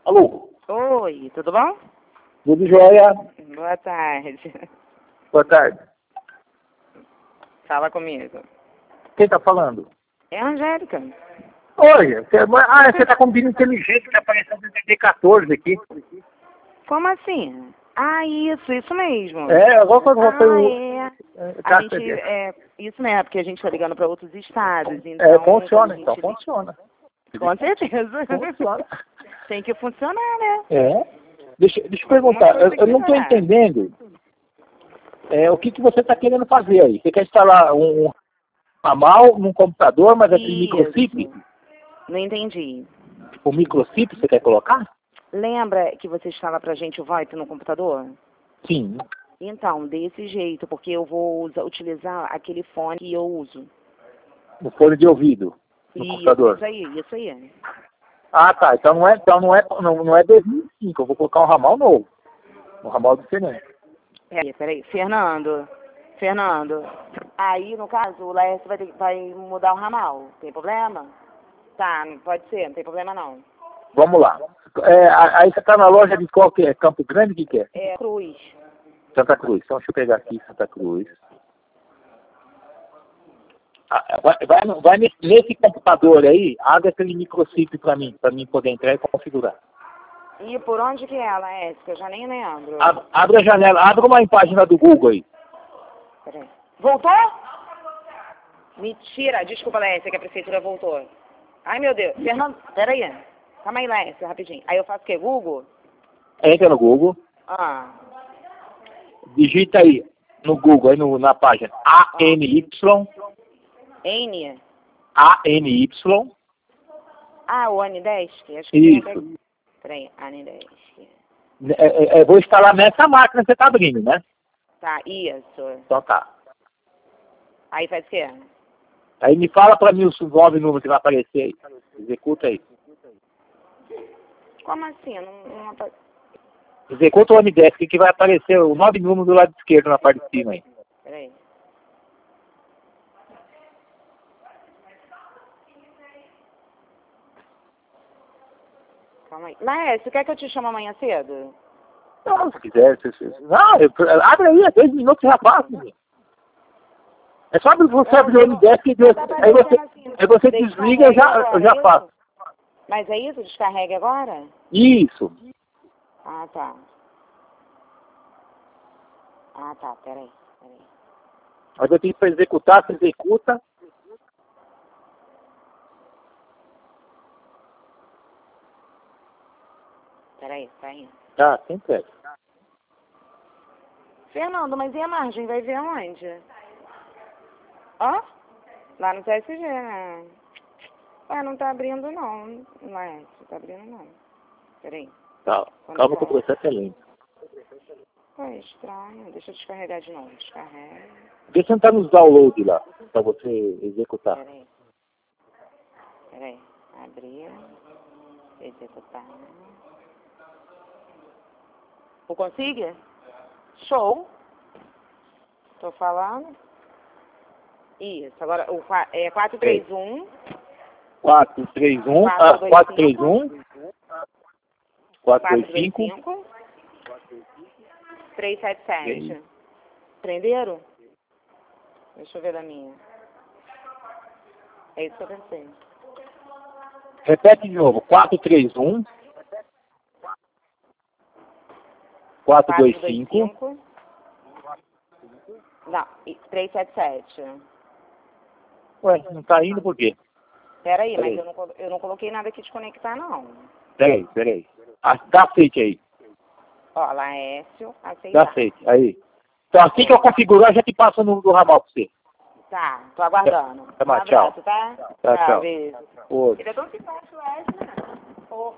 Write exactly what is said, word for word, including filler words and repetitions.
Alô? Oi, tudo bom? Tudo jóia? Boa tarde. Boa tarde. Fala comigo. Quem tá falando? É a Angélica. Oi, você, ah, você tá com um vídeo inteligente que tá aparecendo no T V quatorze aqui. Como assim? Ah, isso, isso mesmo. É, agora quando Ah, você... é. A Tá, gente, é, isso mesmo, porque a gente tá ligando para outros estados, então... É, funciona, quando a gente então liga- funciona. Com certeza. Funciona. Tem que funcionar, né? É. Deixa, deixa eu Alguma perguntar, eu, coisa eu não tô que dá. entendendo é, o que, que você tá querendo fazer aí. Você quer instalar um, um ramal num computador, mas aquele microchip? Isso. Não entendi. O microchip você quer colocar? Lembra que você instala pra gente o VoIP no computador? Sim. Então, desse jeito, porque eu vou usa, utilizar aquele fone que eu uso. No fone de ouvido, no Isso, computador. isso aí, isso aí. Ah, tá. Então não é, então não é, não, não é dois mil e cinco. Eu vou colocar um ramal novo. Um ramal diferente. Peraí, peraí. Fernando, Fernando, aí, no caso, o Laércio vai, ter- vai mudar o ramal. Tem problema? Tá, pode ser, não tem problema não. Vamos lá. É, a- aí você está na loja de qual que é? Campo Grande, o que, que é? É Cruz. Santa Cruz. Então deixa eu pegar aqui Santa Cruz. Ah, Vai, vai, no- vai nesse, nesse computador aí, abre aquele microchip para mim, para mim poder entrar e configurar. E por onde que é, Laércio? Que eu já nem lembro. Ab- Abre a janela, abre uma página do Google aí. Peraí. Voltou? Mentira, desculpa, Laércio, que a prefeitura voltou. Ai, meu Deus. Fernando, peraí. Calma aí, Laércio, rapidinho. Aí eu faço o quê? Google? Entra no Google, Ah, digita aí no Google, aí no, na página A N Y, N? A N Y, Ah, o Anidesk? Acho que isso. tem até... Peraí, Anidesk. É, é, é, vou instalar nessa máquina que você está abrindo, né? Tá, isso. Então tá. Aí faz o quê? Aí me fala para mim os nove números que vai aparecer aí. Executa aí. Como assim? Não, não... apa- Executa o Amidesk, que vai aparecer o nove números do lado esquerdo na parte de cima aí. Peraí. Calma aí. Laércio, quer que eu te chame amanhã cedo? Não, se quiser. Se, se, não, eu, abre aí, é dois minutos já passa. Menino. É só você abrir o Amidesk e Deus, aí você, aí você desliga e eu já, eu já faço. Mas é isso? Descarregue agora? Isso. Ah, tá. Ah, tá. Peraí. Peraí. Aí eu tenho que executar, você executa. Peraí, tá indo. Tá, sempre é. Fernando, mas e a margem? Vai ver aonde? Ó? Lá no T S G, né? Ué, não tá abrindo não. Não é, não tá abrindo não. Peraí. Tá, calma que o processo é lento. Ué, estranho. Deixa eu descarregar de novo. Descarrega. Deixa eu entrar nos downloads lá, pra você executar. Peraí. Peraí. Abrir. Executar. O consiga? Show. Tô falando. Isso. Agora, o qua- é quatro três um. quatro, três, um, ah, quatro, três, um, quatro, dois, cinco, três sete sete. Prenderam? Deixa eu ver da minha. É isso que eu pensei. repete de novo, quatro, três, um, quatro, dois, cinco, Não, e três sete sete. ué, não tá indo por quê? Peraí, Peraí. mas eu não, colo- eu não coloquei nada aqui de conectar, não. Peraí, peraí. Ah, dá aceite aí, Ó, Laércio, dá aceitar. aceite, aí. Então assim que eu configurar, já te passo no do ramal pra você. Tá, tô aguardando. Tá, Um tchau. abraço, tá? Tá, tchau. Beijo. Outro. Ele é tão simpático, Laércio, né?